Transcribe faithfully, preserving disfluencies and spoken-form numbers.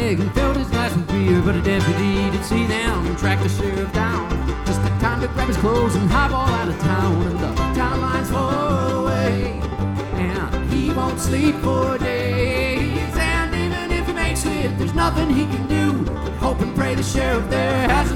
leg and filled his glass with beer, but a deputy did see them and tracked the sheriff down. Just the time to grab his clothes and highball out of town, and the town line's far away, and he won't sleep for days. And even if he makes it, there's nothing he can do. Hope and pray the sheriff there has